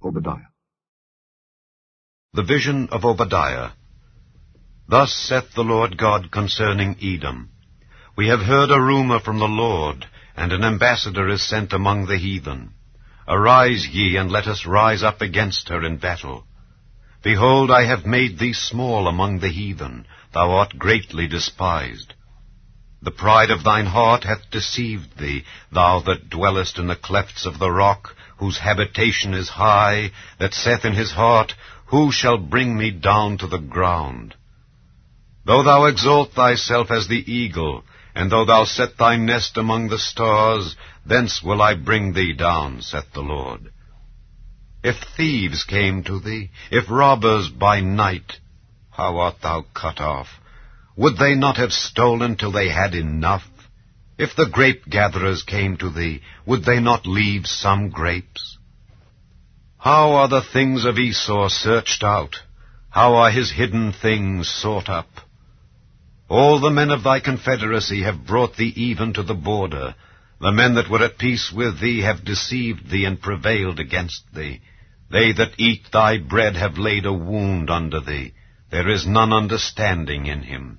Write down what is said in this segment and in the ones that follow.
Obadiah. The vision of Obadiah. Thus saith the Lord God concerning Edom. We have heard a rumor from the Lord, and an ambassador is sent among the heathen. Arise ye, and let us rise up against her in battle. Behold, I have made thee small among the heathen, thou art greatly despised. The pride of thine heart hath deceived thee, thou that dwellest in the clefts of the rock, whose habitation is high, that saith in his heart, Who shall bring me down to the ground? Though thou exalt thyself as the eagle, and though thou set thy nest among the stars, thence will I bring thee down, saith the Lord. If thieves came to thee, if robbers by night, how art thou cut off? Would they not have stolen till they had enough? If the grape-gatherers came to thee, would they not leave some grapes? How are the things of Esau searched out? How are his hidden things sought up? All the men of thy confederacy have brought thee even to the border. The men that were at peace with thee have deceived thee and prevailed against thee. They that eat thy bread have laid a wound under thee. There is none understanding in him.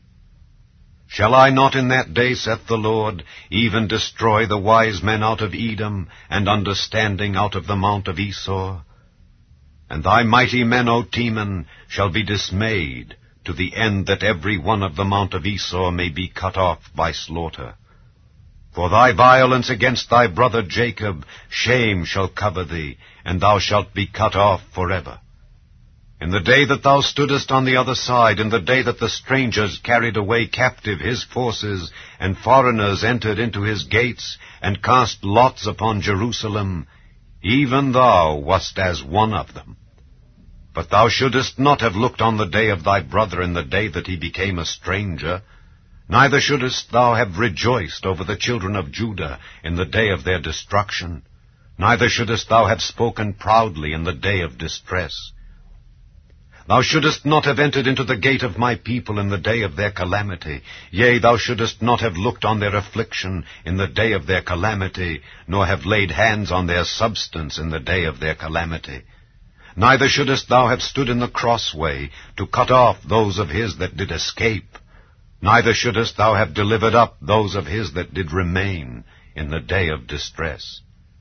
Shall I not in that day, saith the Lord, even destroy the wise men out of Edom, and understanding out of the mount of Esau? And thy mighty men, O Teman, shall be dismayed, to the end that every one of the mount of Esau may be cut off by slaughter. For thy violence against thy brother Jacob, shame shall cover thee, and thou shalt be cut off forever. In the day that thou stoodest on the other side, in the day that the strangers carried away captive his forces, and foreigners entered into his gates, and cast lots upon Jerusalem, even thou wast as one of them. But thou shouldest not have looked on the day of thy brother in the day that he became a stranger, neither shouldest thou have rejoiced over the children of Judah in the day of their destruction, neither shouldest thou have spoken proudly in the day of distress. Thou shouldest not have entered into the gate of my people in the day of their calamity. Yea, thou shouldest not have looked on their affliction in the day of their calamity, nor have laid hands on their substance in the day of their calamity. Neither shouldest thou have stood in the crossway to cut off those of his that did escape. Neither shouldest thou have delivered up those of his that did remain in the day of distress.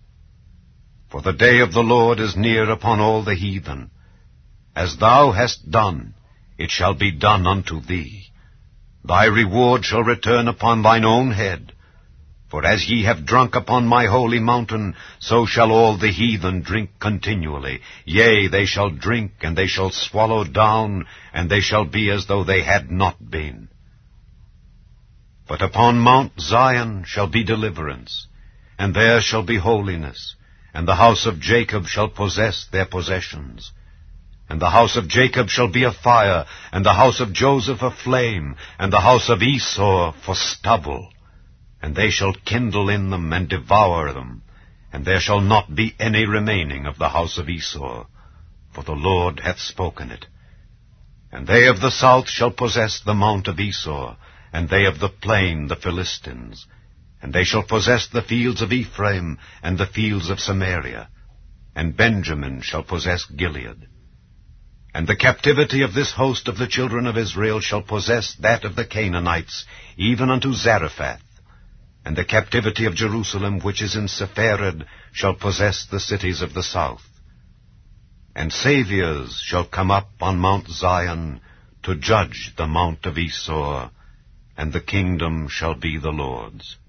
For the day of the Lord is near upon all the heathen. As thou hast done, it shall be done unto thee. Thy reward shall return upon thine own head. For as ye have drunk upon my holy mountain, so shall all the heathen drink continually. Yea, they shall drink, and they shall swallow down, and they shall be as though they had not been. But upon Mount Zion shall be deliverance, and there shall be holiness, and the house of Jacob shall possess their possessions. And the house of Jacob shall be a fire, and the house of Joseph a flame, and the house of Esau for stubble. And they shall kindle in them and devour them, and there shall not be any remaining of the house of Esau, for the Lord hath spoken it. And they of the south shall possess the mount of Esau, and they of the plain the Philistines. And they shall possess the fields of Ephraim, and the fields of Samaria. And Benjamin shall possess Gilead. And the captivity of this host of the children of Israel shall possess that of the Canaanites, even unto Zarephath. And the captivity of Jerusalem, which is in Sepharad, shall possess the cities of the south. And Saviors shall come up on Mount Zion, to judge the mount of Esau, and the kingdom shall be the Lord's.